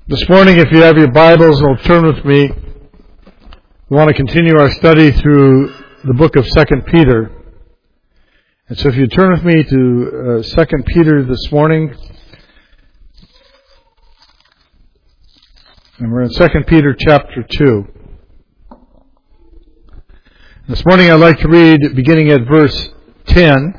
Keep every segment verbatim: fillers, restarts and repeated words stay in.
This morning, if you have your Bibles, will turn with me. We want to continue our study through the book of Second Peter. And so if you turn with me to uh, Second Peter this morning, and we're in Second Peter chapter two. This morning I'd like to read beginning at verse ten.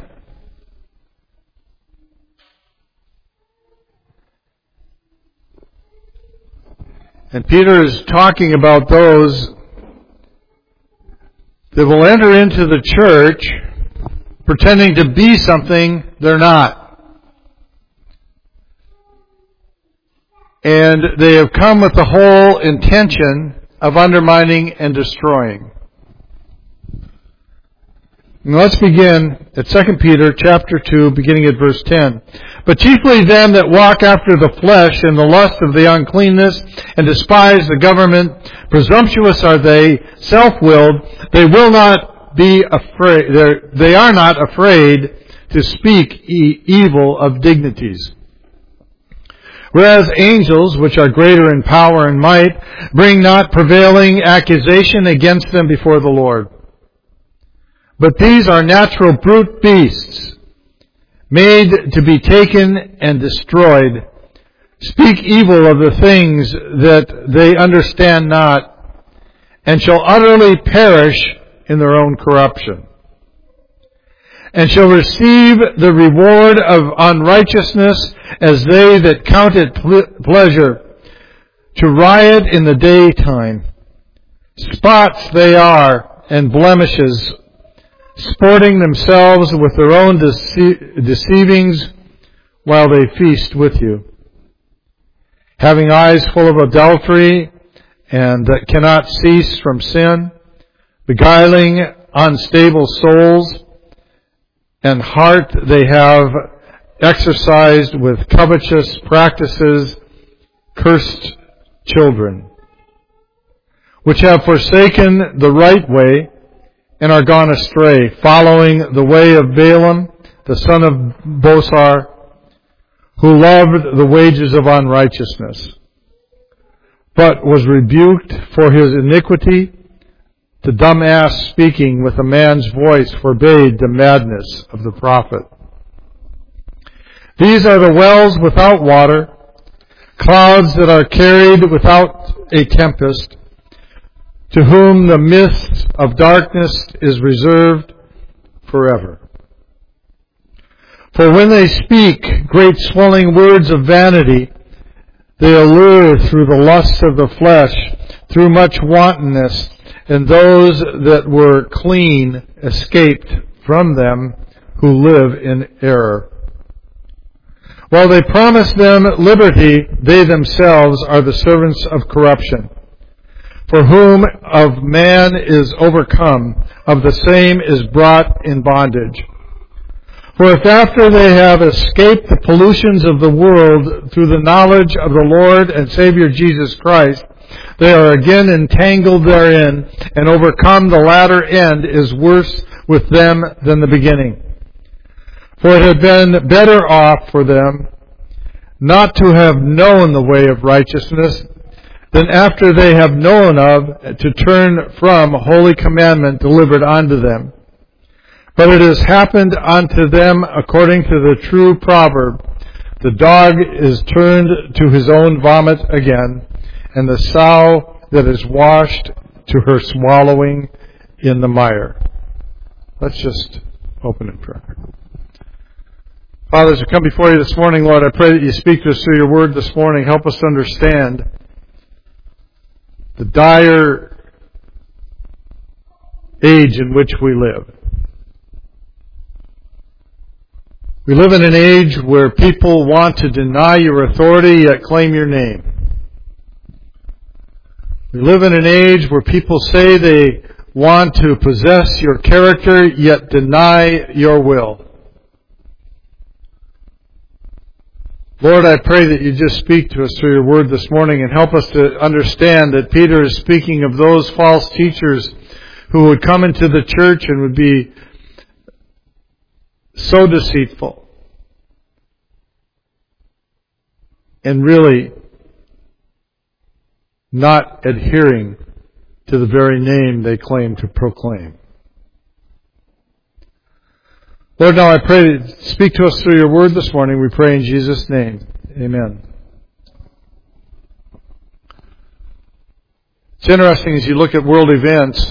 And Peter is talking about those that will enter into the church pretending to be something they're not. And they have come with the whole intention of undermining and destroying. Now let's begin at Second Peter chapter two, beginning at verse ten. But chiefly them that walk after the flesh in the lust of the uncleanness and despise the government, presumptuous are they, self-willed, they will not be afraid, they are not afraid to speak e- evil of dignities. Whereas angels, which are greater in power and might, bring not prevailing accusation against them before the Lord. But these are natural brute beasts, made to be taken and destroyed, speak evil of the things that they understand not, and shall utterly perish in their own corruption, and shall receive the reward of unrighteousness as they that count it pleasure to riot in the daytime. Spots they are, and blemishes, sporting themselves with their own dece- deceivings while they feast with you. Having eyes full of adultery and that cannot cease from sin, beguiling unstable souls, and heart they have exercised with covetous practices, cursed children, which have forsaken the right way, and are gone astray, following the way of Balaam, the son of Bosor, who loved the wages of unrighteousness, but was rebuked for his iniquity. The dumb ass speaking with a man's voice forbade the madness of the prophet. These are the wells without water, clouds that are carried without a tempest, to whom the mist of darkness is reserved forever. For when they speak great swelling words of vanity, they allure through the lusts of the flesh, through much wantonness, and those that were clean escaped from them who live in error. While they promise them liberty, they themselves are the servants of corruption. For whom of man is overcome, of the same is brought in bondage. For if after they have escaped the pollutions of the world through the knowledge of the Lord and Savior Jesus Christ, they are again entangled therein and overcome, the latter end is worse with them than the beginning. For it had been better off for them not to have known the way of righteousness, then after they have known of, to turn from holy commandment delivered unto them. But it has happened unto them according to the true proverb, the dog is turned to his own vomit again, and the sow that is washed to her swallowing in the mire. Let's just open in prayer. Father, as we come before you this morning, Lord, I pray that you speak to us through your word this morning. Help us to understand the dire age in which we live. We live in an age where people want to deny your authority yet claim your name. We live in an age where people say they want to possess your character yet deny your will. Lord, I pray that you just speak to us through your word this morning and help us to understand that Peter is speaking of those false teachers who would come into the church and would be so deceitful and really not adhering to the very name they claim to proclaim. Lord, now I pray, speak to us through your word this morning. We pray in Jesus' name. Amen. It's interesting as you look at world events,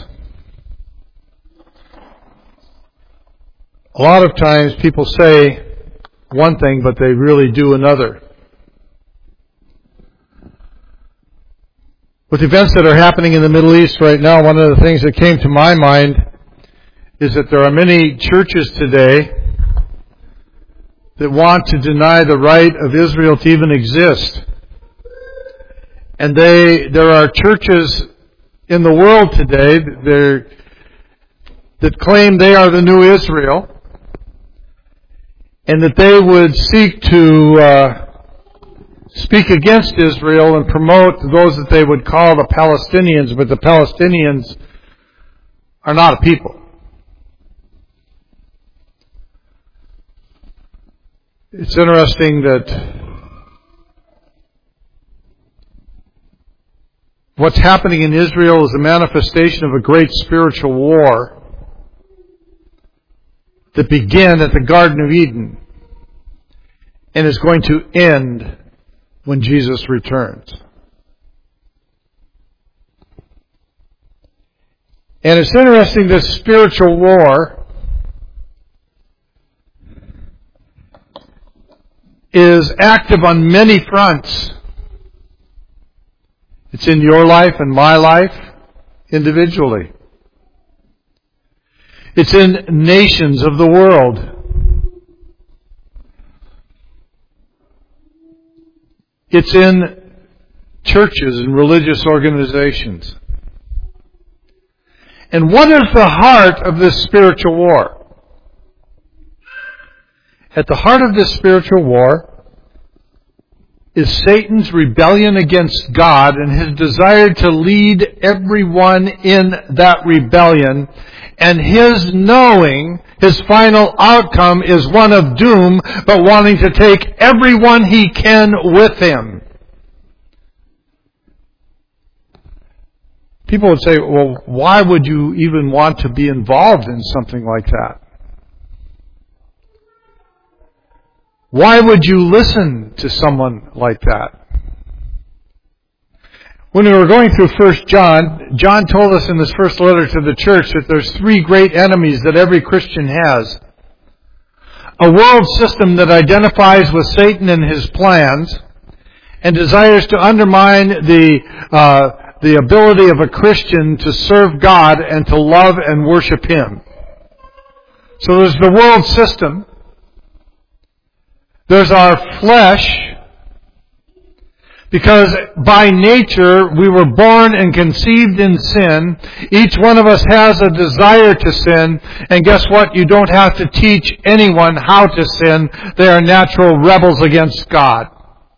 a lot of times people say one thing, but they really do another. With events that are happening in the Middle East right now, one of the things that came to my mind is that there are many churches today that want to deny the right of Israel to even exist. And they, there are churches in the world today that, that claim they are the new Israel, and that they would seek to uh, speak against Israel and promote those that they would call the Palestinians, but the Palestinians are not a people. It's interesting that what's happening in Israel is a manifestation of a great spiritual war that began at the Garden of Eden and is going to end when Jesus returns. And it's interesting, this spiritual war is active on many fronts. It's in your life and my life individually. It's in nations of the world. It's in churches and religious organizations. And what is the heart of this spiritual war? At the heart of this spiritual war is Satan's rebellion against God and his desire to lead everyone in that rebellion. And his knowing his final outcome is one of doom, but wanting to take everyone he can with him. People would say, well, why would you even want to be involved in something like that? Why would you listen to someone like that? When we were going through First John, John told us in this first letter to the church that there's three great enemies that every Christian has. A world system that identifies with Satan and his plans and desires to undermine the uh, the ability of a Christian to serve God and to love and worship Him. So there's the world system. There's our flesh, because by nature we were born and conceived in sin. Each one of us has a desire to sin, and guess what? You don't have to teach anyone how to sin. They are natural rebels against God.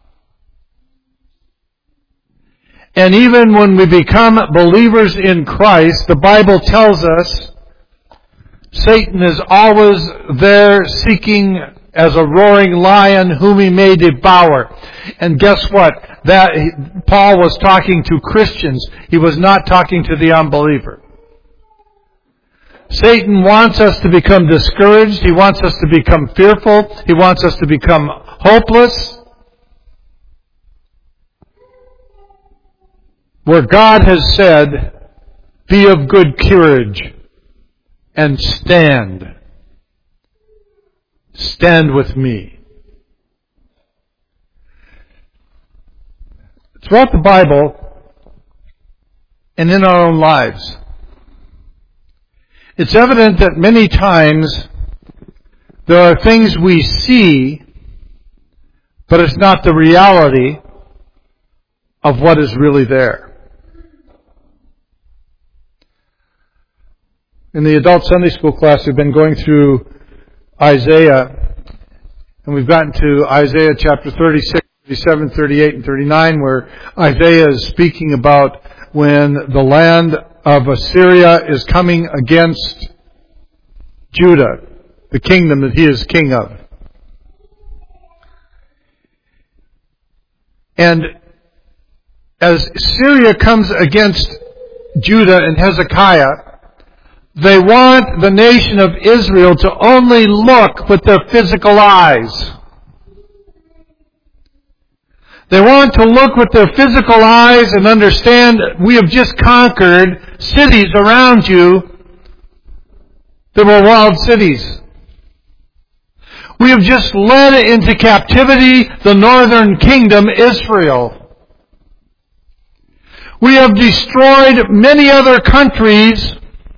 And even when we become believers in Christ, the Bible tells us Satan is always there seeking as a roaring lion whom he may devour. And guess what? That Paul was talking to Christians. He was not talking to the unbeliever. Satan wants us to become discouraged. He wants us to become fearful. He wants us to become hopeless. Where God has said, be of good courage and stand. Stand with me. Throughout the Bible and in our own lives, it's evident that many times there are things we see, but it's not the reality of what is really there. In the adult Sunday school class, we've been going through Isaiah, and we've gotten to Isaiah chapter thirty-six, thirty-seven, thirty-eight, and thirty-nine, where Isaiah is speaking about when the land of Assyria is coming against Judah, the kingdom that he is king of. And as Syria comes against Judah and Hezekiah, they want the nation of Israel to only look with their physical eyes. They want to look with their physical eyes and understand we have just conquered cities around you that were walled cities. We have just led into captivity the northern kingdom, Israel. We have destroyed many other countries,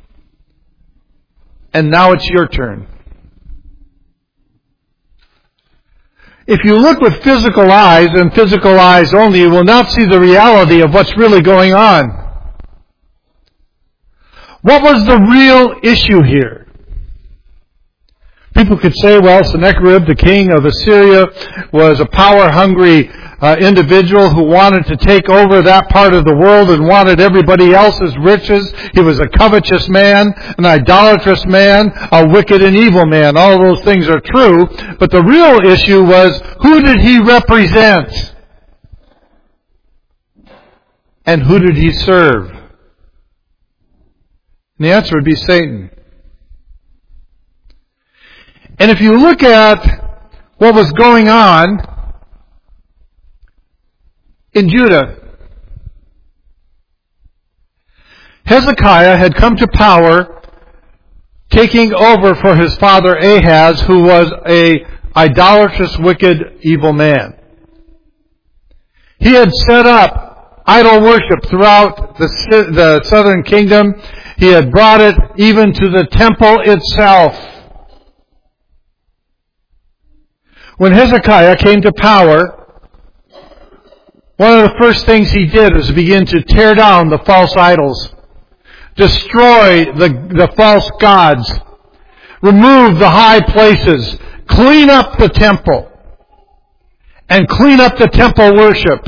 and now it's your turn. If you look with physical eyes and physical eyes only, you will not see the reality of what's really going on. What was the real issue here? People could say, well, Sennacherib, the king of Assyria, was a power-hungry uh, individual who wanted to take over that part of the world and wanted everybody else's riches. He was a covetous man, an idolatrous man, a wicked and evil man. All those things are true. But the real issue was, who did he represent? And who did he serve? And the answer would be Satan. And if you look at what was going on in Judah, Hezekiah had come to power, taking over for his father Ahaz, who was a idolatrous, wicked, evil man. He had set up idol worship throughout the, the southern kingdom. He had brought it even to the temple itself. When Hezekiah came to power, one of the first things he did was begin to tear down the false idols, destroy the, the false gods, remove the high places, clean up the temple, and clean up the temple worship.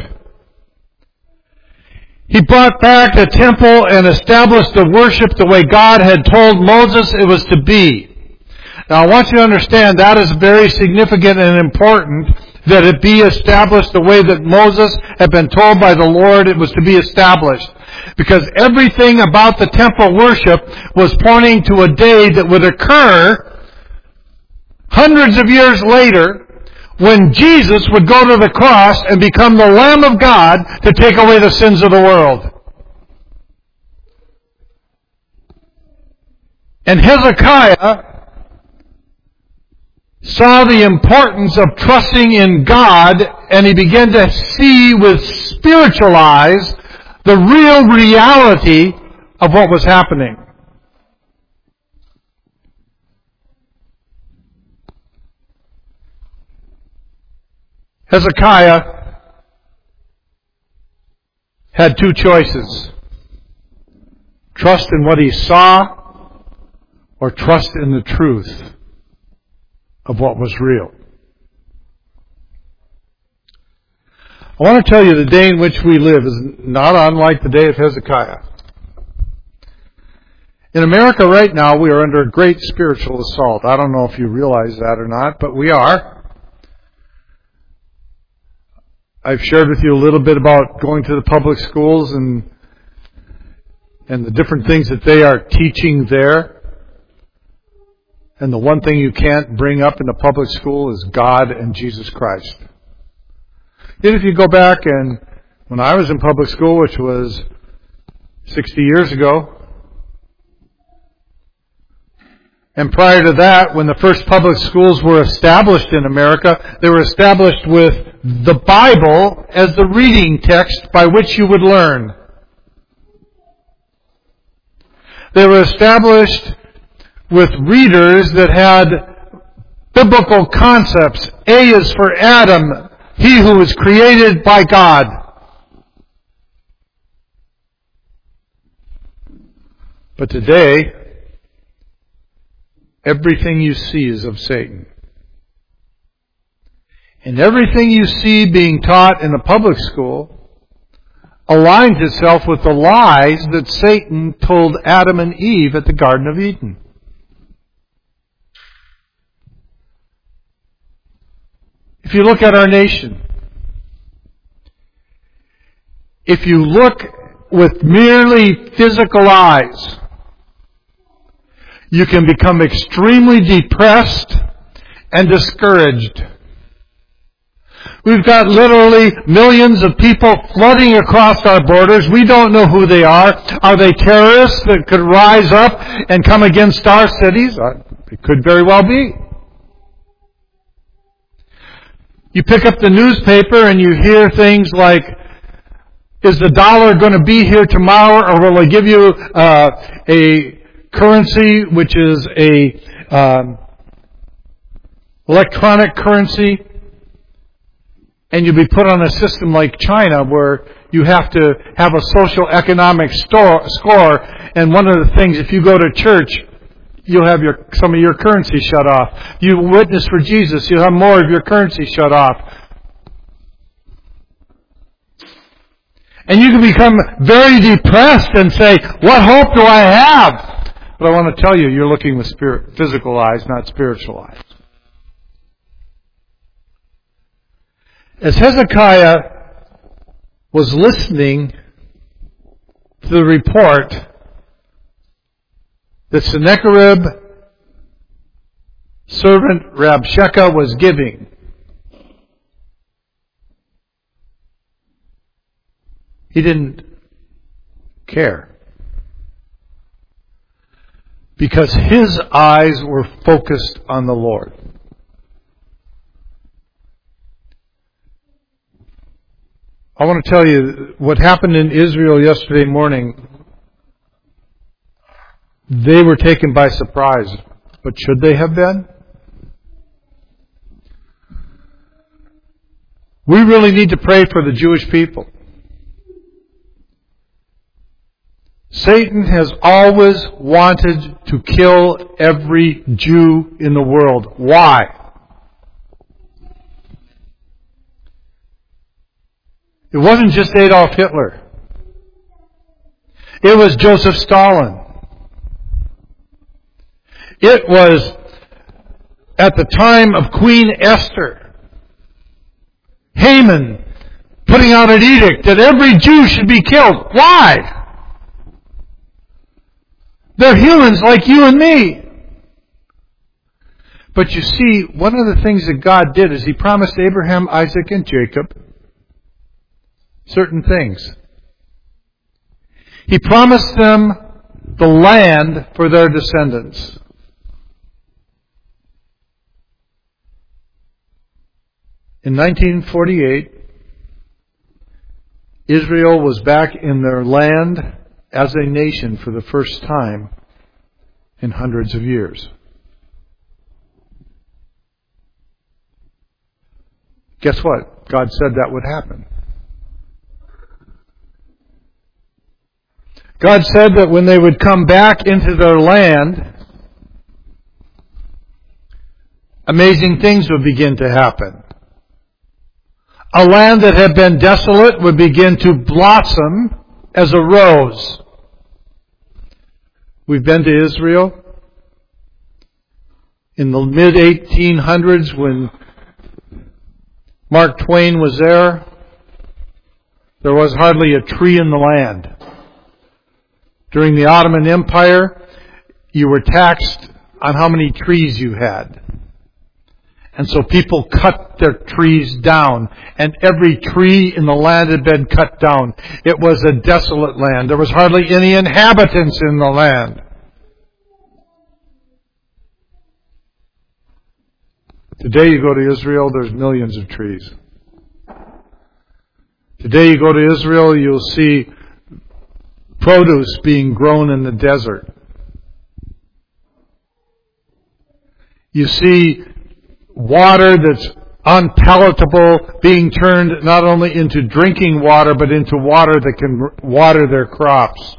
He brought back the temple and established the worship the way God had told Moses it was to be. Now I want you to understand that is very significant and important that it be established the way that Moses had been told by the Lord it was to be established. Because everything about the temple worship was pointing to a day that would occur hundreds of years later when Jesus would go to the cross and become the Lamb of God to take away the sins of the world. And Hezekiah saw the importance of trusting in God, and he began to see with spiritual eyes the real reality of what was happening. Hezekiah had two choices. Trust in what he saw, or trust in the truth of what was real. I want to tell you the day in which we live is not unlike the day of Hezekiah. In America right now, we are under a great spiritual assault. I don't know if you realize that or not, but we are. I've shared with you a little bit about going to the public schools and and the different things that they are teaching there. And the one thing you can't bring up in the public school is God and Jesus Christ. Yet if you go back and when I was in public school, which was sixty years ago, and prior to that, when the first public schools were established in America, they were established with the Bible as the reading text by which you would learn. They were established with readers that had biblical concepts. A is for Adam, he who was created by God. But today, everything you see is of Satan. And everything you see being taught in a public school aligns itself with the lies that Satan told Adam and Eve at the Garden of Eden. If you look at our nation, if you look with merely physical eyes, you can become extremely depressed and discouraged. We've got literally millions of people flooding across our borders. We don't know who they are. Are they terrorists that could rise up and come against our cities? It could very well be. You pick up the newspaper and you hear things like, is the dollar going to be here tomorrow, or will they give you uh, a currency which is a um, electronic currency, and you'll be put on a system like China where you have to have a social economic store, score, and one of the things, if you go to church, you'll have your some of your currency shut off. You witness for Jesus, you'll have more of your currency shut off. And you can become very depressed and say, what hope do I have? But I want to tell you, you're looking with spirit, physical eyes, not spiritual eyes. As Hezekiah was listening to the report that Sennacherib, servant Rabshakeh, was giving, he didn't care. Because his eyes were focused on the Lord. I want to tell you what happened in Israel yesterday morning. They were taken by surprise. But should they have been? We really need to pray for the Jewish people. Satan has always wanted to kill every Jew in the world. Why? It wasn't just Adolf Hitler. It was Joseph Stalin. It was at the time of Queen Esther, Haman putting out an edict that every Jew should be killed. Why? They're humans like you and me. But you see, one of the things that God did is He promised Abraham, Isaac, and Jacob certain things. He promised them the land for their descendants. In nineteen forty-eight, Israel was back in their land as a nation for the first time in hundreds of years. Guess what? God said that would happen. God said that when they would come back into their land, amazing things would begin to happen. A land that had been desolate would begin to blossom as a rose. We've been to Israel. In the mid eighteen hundreds, when Mark Twain was there, there was hardly a tree in the land. During the Ottoman Empire, you were taxed on how many trees you had. And so people cut their trees down, and every tree in the land had been cut down. It was a desolate land. There was hardly any inhabitants in the land. Today you go to Israel, there's millions of trees. Today you go to Israel, you'll see produce being grown in the desert. You see water that's unpalatable being turned not only into drinking water, but into water that can water their crops.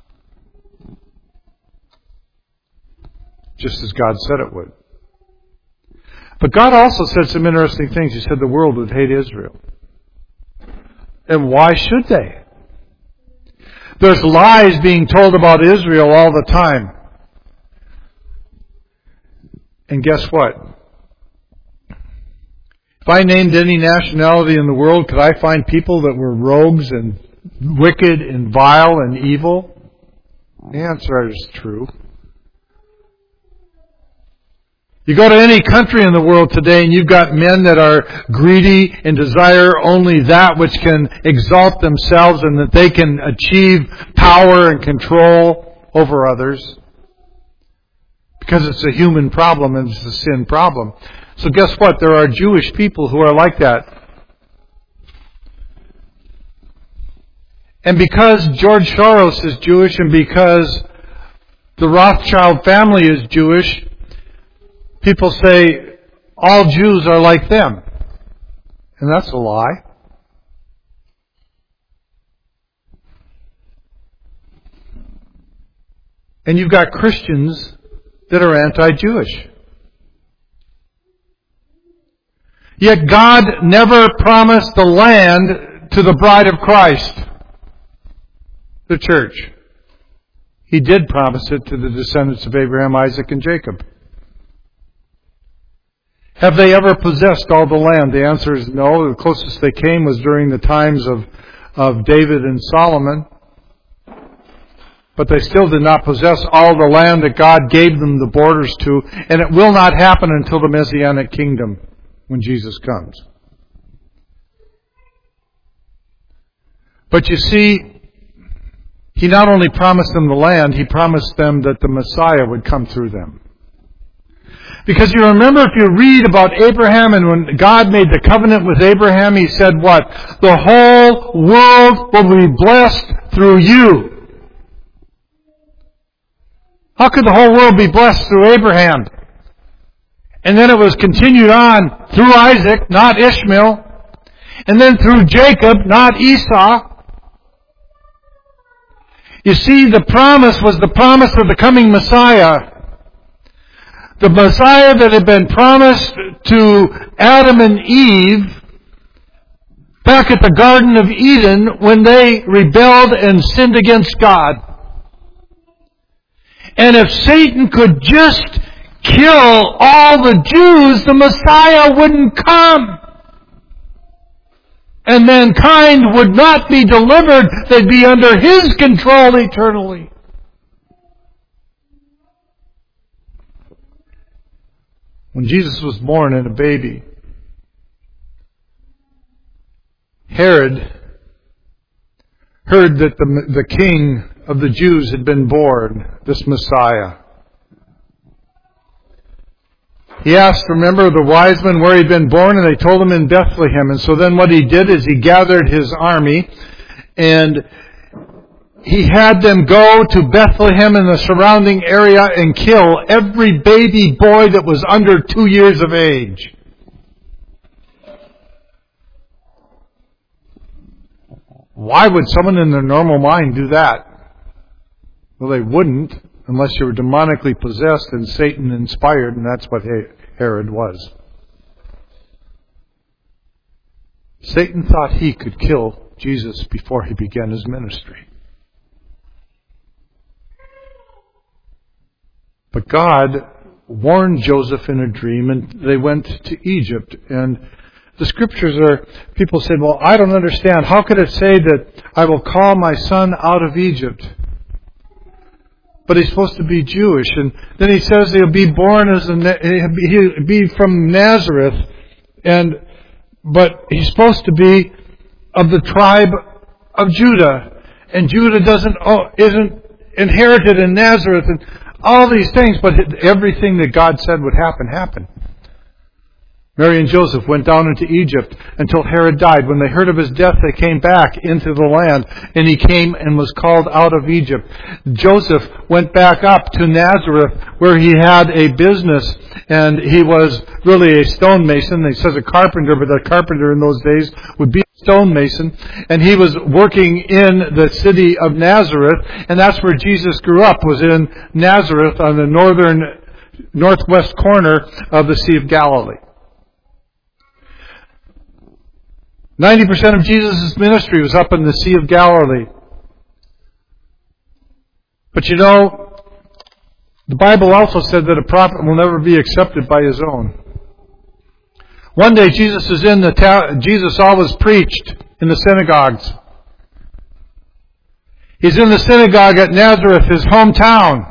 Just as God said it would. But God also said some interesting things. He said the world would hate Israel. And why should they? There's lies being told about Israel all the time. And guess what? If I named any nationality in the world, could I find people that were rogues and wicked and vile and evil? The answer is true. You go to any country in the world today and you've got men that are greedy and desire only that which can exalt themselves and that they can achieve power and control over others. Because it's a human problem and it's a sin problem. So guess what? There are Jewish people who are like that. And because George Soros is Jewish and because the Rothschild family is Jewish, people say all Jews are like them. And that's a lie. And you've got Christians that are anti-Jewish. Yet God never promised the land to the bride of Christ, the church. He did promise it to the descendants of Abraham, Isaac, and Jacob. Have they ever possessed all the land? The answer is no. The closest they came was during the times of, of David and Solomon. But they still did not possess all the land that God gave them the borders to. And it will not happen until the Messianic kingdom, when Jesus comes. But you see, He not only promised them the land, He promised them that the Messiah would come through them. Because you remember, if you read about Abraham, and when God made the covenant with Abraham, He said what? The whole world will be blessed through you. How could the whole world be blessed through Abraham? And then it was continued on through Isaac, not Ishmael. And then through Jacob, not Esau. You see, the promise was the promise of the coming Messiah. The Messiah that had been promised to Adam and Eve back at the Garden of Eden when they rebelled and sinned against God. And if Satan could just kill all the Jews, the Messiah wouldn't come. And mankind would not be delivered. They'd be under His control eternally. When Jesus was born and a baby, Herod heard that the, the king of the Jews had been born, this Messiah. He asked, remember, the wise men where he'd been born, and they told him in Bethlehem. And so then what he did is he gathered his army, and he had them go to Bethlehem and the surrounding area and kill every baby boy that was under two years of age. Why would someone in their normal mind do that? Well, they wouldn't unless you were demonically possessed and Satan inspired, and that's what Herod was. Satan thought he could kill Jesus before he began his ministry. But God warned Joseph in a dream, and they went to Egypt. And the scriptures are, people said, well, I don't understand. How could it say that I will call my son out of Egypt? But he's supposed to be Jewish. And then he says he'll be born as a, he'll be from Nazareth. And, but he's supposed to be of the tribe of Judah. And Judah doesn't, oh, isn't inherited in Nazareth. And all these things, but everything that God said would happen, happened. Mary and Joseph went down into Egypt until Herod died. When they heard of his death, they came back into the land, and he came and was called out of Egypt. Joseph went back up to Nazareth, where he had a business, and he was really a stonemason. He says a carpenter, but a carpenter in those days would be a stonemason. And he was working in the city of Nazareth, and that's where Jesus grew up, was in Nazareth on the northern, northwest corner of the Sea of Galilee. ninety percent of Jesus' ministry was up in the Sea of Galilee. But you know, the Bible also said that a prophet will never be accepted by his own. One day Jesus is in the ta- Jesus always preached in the synagogues. He's in the synagogue at Nazareth, his hometown.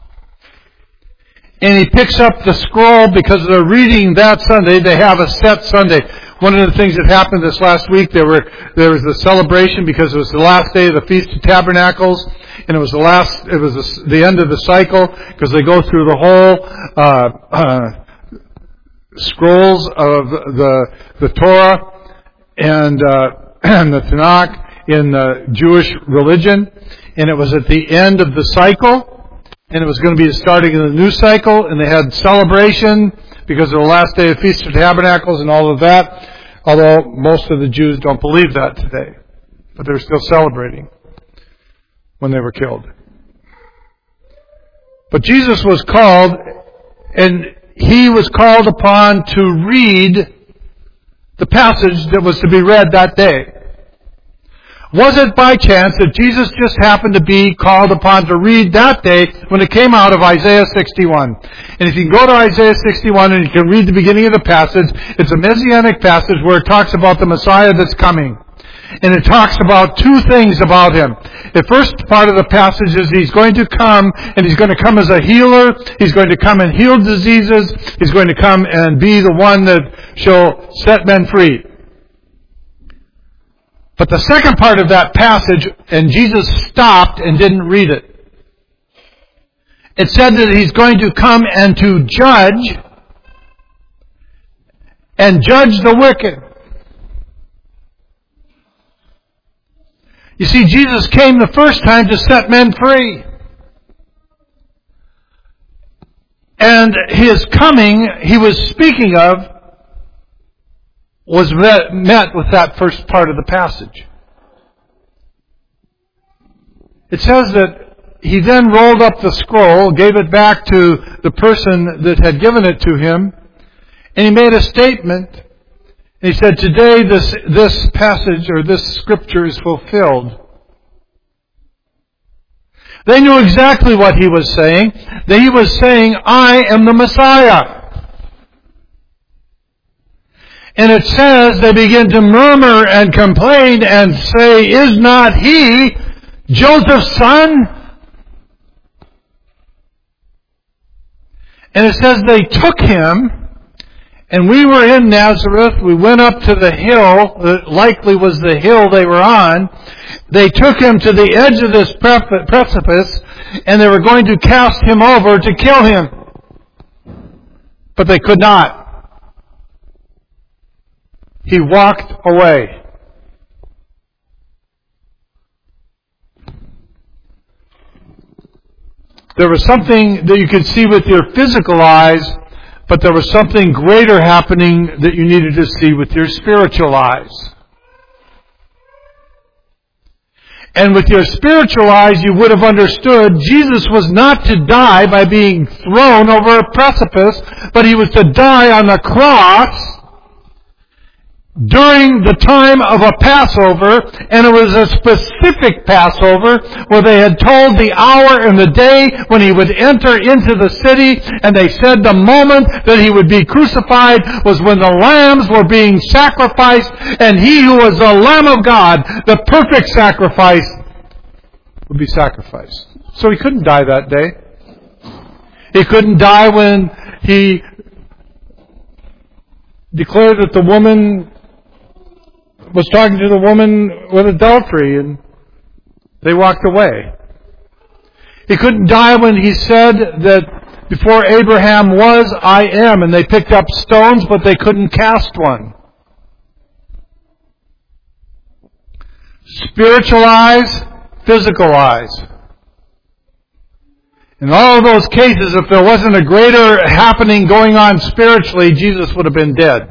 And he picks up the scroll because they're reading that Sunday. They have a set Sunday. One of the things that happened this last week, there were there was a celebration because it was the last day of the Feast of Tabernacles, and it was the last, it was the, the end of the cycle because they go through the whole uh, uh, scrolls of the the Torah and, uh, and the Tanakh in the Jewish religion, and it was at the end of the cycle. And it was going to be the starting of the new cycle, and they had celebration because of the last day of Feast of Tabernacles and all of that, although most of the Jews don't believe that today. But they're still celebrating when they were killed. But Jesus was called, and he was called upon to read the passage that was to be read that day. Was it by chance that Jesus just happened to be called upon to read that day when it came out of Isaiah sixty-one? And if you can go to Isaiah sixty-one and you can read the beginning of the passage, it's a messianic passage where it talks about the Messiah that's coming. And it talks about two things about him. The first part of the passage is he's going to come, and he's going to come as a healer. He's going to come and heal diseases. He's going to come and be the one that shall set men free. But the second part of that passage, and Jesus stopped and didn't read it. It said that he's going to come and to judge, and judge the wicked. You see, Jesus came the first time to set men free. And his coming, he was speaking of, was met with that first part of the passage. It says that he then rolled up the scroll, gave it back to the person that had given it to him, and he made a statement. And he said, today this, this passage or this scripture is fulfilled. They knew exactly what he was saying. That he was saying, I am the Messiah. And it says they begin to murmur and complain and say, is not he Joseph's son? And it says they took him, and we were in Nazareth. We went up to the hill, that likely was the hill they were on. They took him to the edge of this precipice, and they were going to cast him over to kill him. But they could not. He walked away. There was something that you could see with your physical eyes, but there was something greater happening that you needed to see with your spiritual eyes. And with your spiritual eyes, you would have understood Jesus was not to die by being thrown over a precipice, but he was to die on the cross during the time of a Passover, and it was a specific Passover where they had told the hour and the day when he would enter into the city, and they said the moment that he would be crucified was when the lambs were being sacrificed, and he who was the Lamb of God, the perfect sacrifice, would be sacrificed. So he couldn't die that day. He couldn't die when he declared that the woman was talking to the woman with adultery, and they walked away. He couldn't die when he said that before Abraham was, I am, and they picked up stones, but they couldn't cast one. Spiritual eyes, physical eyes. In all of those cases, if there wasn't a greater happening going on spiritually, Jesus would have been dead.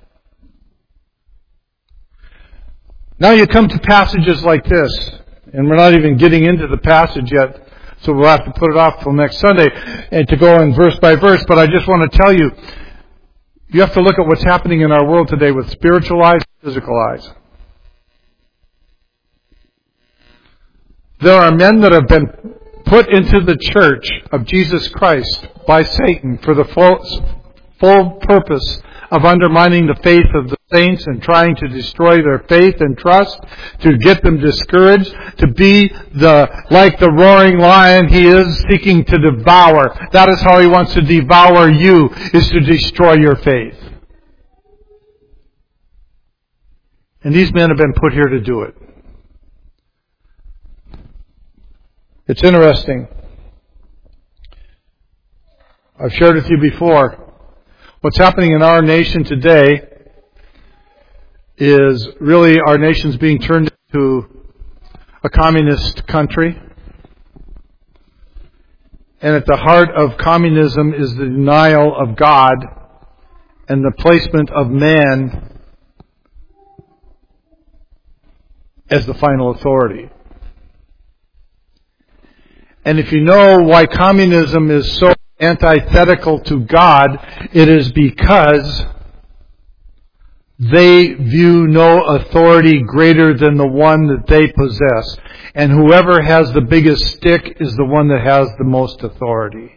Now you come to passages like this, and we're not even getting into the passage yet, so we'll have to put it off till next Sunday and to go in verse by verse, but I just want to tell you, you have to look at what's happening in our world today with spiritual eyes and physical eyes. There are men that have been put into the church of Jesus Christ by Satan for the full, full purpose of undermining the faith of the saints and trying to destroy their faith and trust, to get them discouraged, to be the like the roaring lion he is, seeking to devour. That is how he wants to devour you, is to destroy your faith. And these men have been put here to do it. It's interesting. I've shared with you before. What's happening in our nation today is really our nation's being turned into a communist country. And at the heart of communism is the denial of God and the placement of man as the final authority. And if you know why communism is so antithetical to God, it is because they view no authority greater than the one that they possess. And whoever has the biggest stick is the one that has the most authority.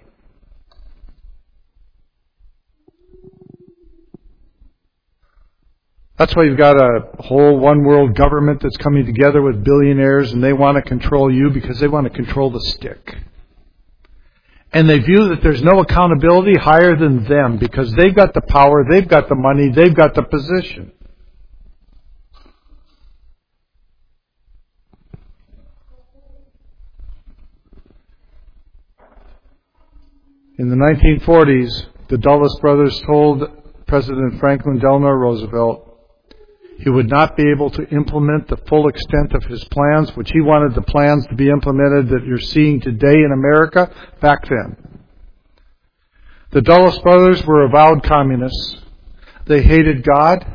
That's why you've got a whole one world government that's coming together with billionaires, and they want to control you because they want to control the stick. And they view that there's no accountability higher than them because they've got the power, they've got the money, they've got the position. In the nineteen forties, the Dulles brothers told President Franklin Delano Roosevelt he would not be able to implement the full extent of his plans, which he wanted the plans to be implemented that you're seeing today in America back then. The Dulles brothers were avowed communists. They hated God.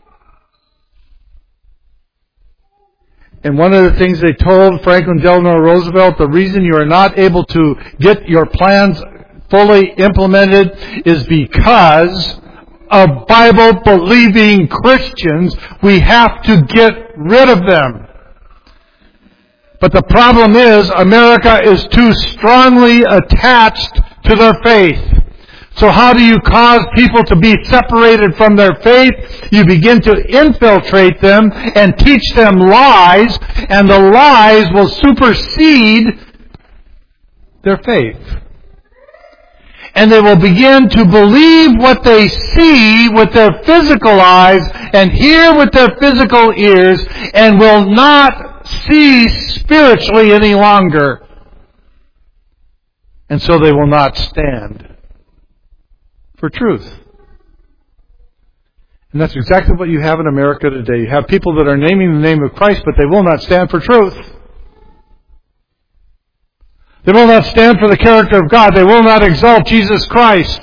And one of the things they told Franklin Delano Roosevelt, the reason you are not able to get your plans fully implemented is because of Bible-believing Christians. We have to get rid of them. But the problem is, America is too strongly attached to their faith. So how do you cause people to be separated from their faith? You begin to infiltrate them and teach them lies, and the lies will supersede their faith. And they will begin to believe what they see with their physical eyes and hear with their physical ears, and will not see spiritually any longer. And so they will not stand for truth. And that's exactly what you have in America today. You have people that are naming the name of Christ, but they will not stand for truth. They will not stand for the character of God. They will not exalt Jesus Christ.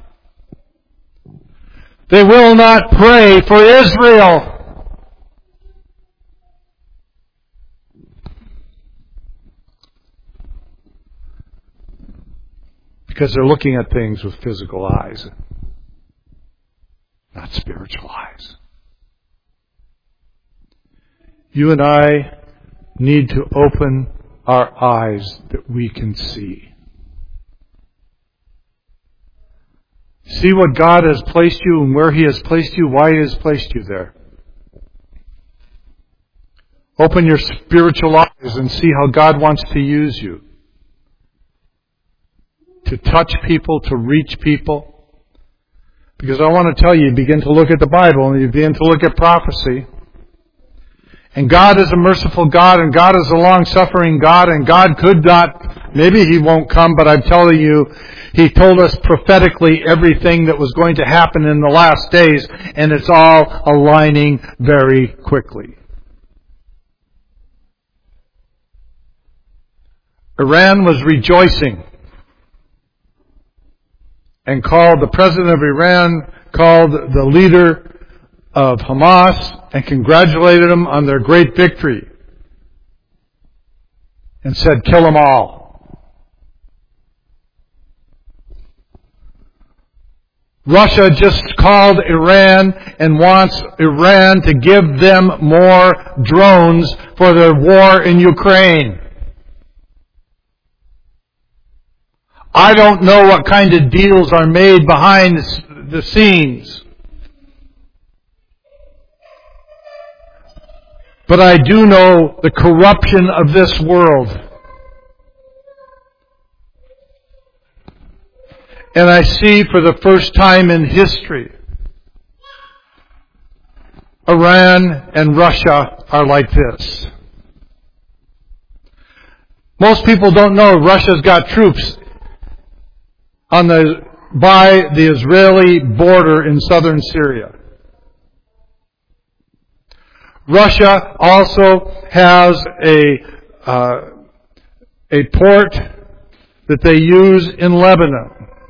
They will not pray for Israel. Because they're looking at things with physical eyes, not spiritual eyes. You and I need to open our eyes that we can see. See what God has placed you and where He has placed you, why He has placed you there. Open your spiritual eyes and see how God wants to use you. To touch people, to reach people. Because I want to tell you, you begin to look at the Bible and you begin to look at prophecy. And God is a merciful God, and God is a long-suffering God, and God could not, maybe He won't come, but I'm telling you, He told us prophetically everything that was going to happen in the last days, and it's all aligning very quickly. Iran was rejoicing and called the president of Iran, called the leader of Hamas, and congratulated them on their great victory. And said, kill them all. Russia just called Iran and wants Iran to give them more drones for their war in Ukraine. I don't know what kind of deals are made behind the scenes. But I do know the corruption of this world. And I see for the first time in history, Iran and Russia are like this. Most people don't know Russia's got troops on the by the Israeli border in southern Syria. Russia also has a uh, a port that they use in Lebanon.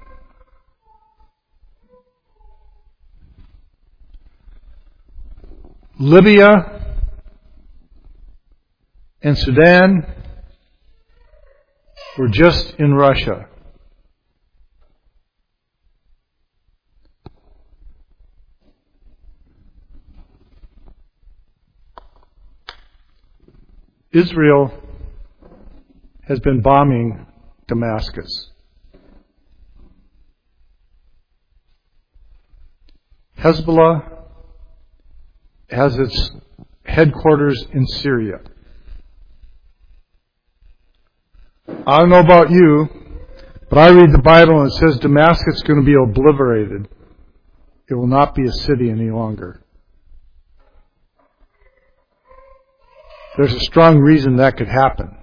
Libya and Sudan were just in Russia. Israel has been bombing Damascus. Hezbollah has its headquarters in Syria. I don't know about you, but I read the Bible and it says Damascus is going to be obliterated. It will not be a city any longer. There's a strong reason that could happen.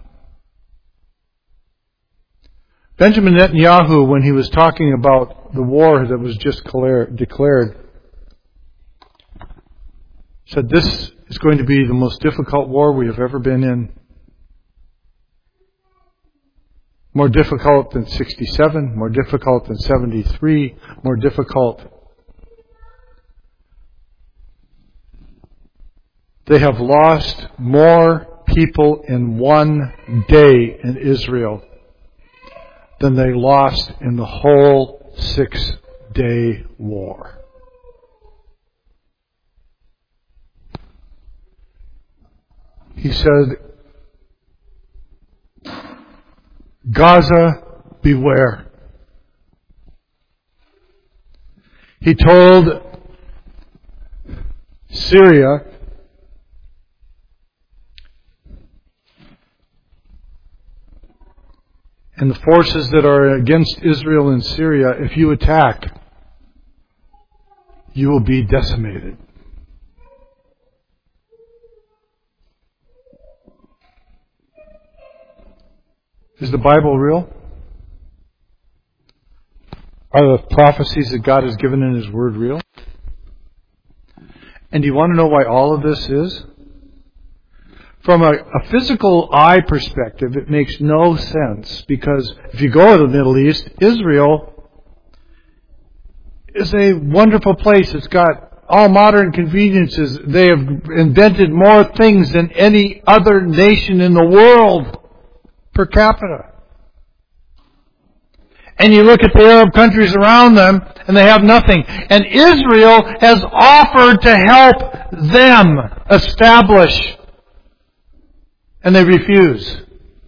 Benjamin Netanyahu, when he was talking about the war that was just declared, said this is going to be the most difficult war we have ever been in. More difficult than sixty-seven, more difficult than seventy-three, more difficult. They have lost more people in one day in Israel than they lost in the whole six-day war. He said, Gaza, beware. He told Syria and the forces that are against Israel in Syria, if you attack, you will be decimated. Is the Bible real? Are the prophecies that God has given in His Word real? And do you want to know why all of this is? From a, a physical eye perspective, it makes no sense, because if you go to the Middle East, Israel is a wonderful place. It's got all modern conveniences. They have invented more things than any other nation in the world per capita. And you look at the Arab countries around them, and they have nothing. And Israel has offered to help them establish, and they refuse.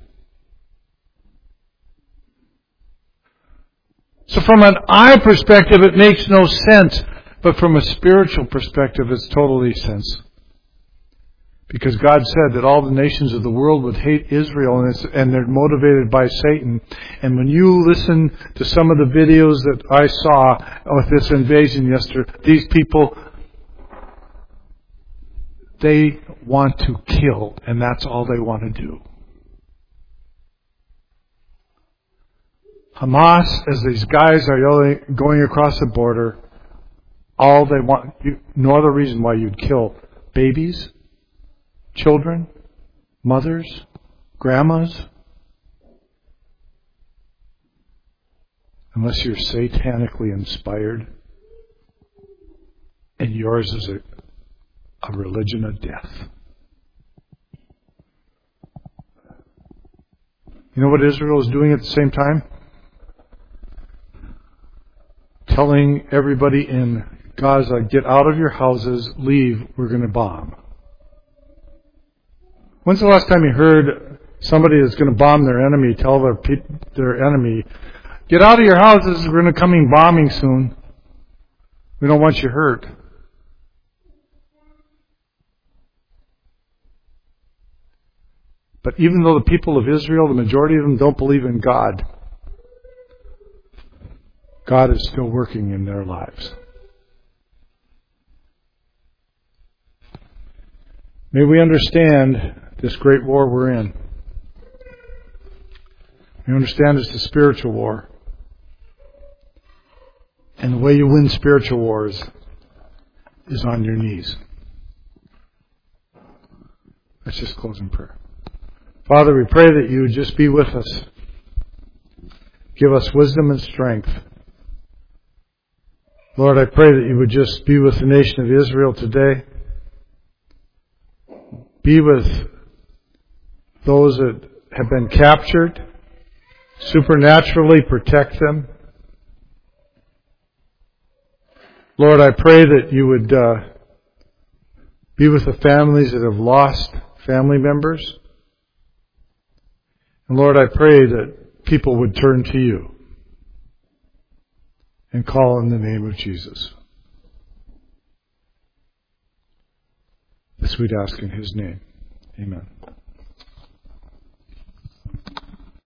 So from an eye perspective, it makes no sense. But from a spiritual perspective, it's totally sense. Because God said that all the nations of the world would hate Israel, and, it's, and they're motivated by Satan. And when you listen to some of the videos that I saw with this invasion yesterday, these people, they want to kill, and that's all they want to do. Hamas, as these guys are going across the border, all they want, you, no other reason why you'd kill babies, children, mothers, grandmas, unless you're satanically inspired and yours is a, a religion of death. You know what Israel is doing at the same time? Telling everybody in Gaza, get out of your houses, leave, we're going to bomb. When's the last time you heard somebody that's going to bomb their enemy tell their pe- their enemy, get out of your houses, we're going to come in bombing soon. We don't want you hurt. But even though the people of Israel, the majority of them, don't believe in God, God is still working in their lives. May we understand this great war we're in. We understand it's a spiritual war. And the way you win spiritual wars is on your knees. Let's just close in prayer. Father, we pray that you would just be with us. Give us wisdom and strength. Lord, I pray that you would just be with the nation of Israel today. Be with those that have been captured. Supernaturally protect them. Lord, I pray that you would uh, be with the families that have lost family members. And Lord, I pray that people would turn to you and call in the name of Jesus. This we'd ask in his name. Amen.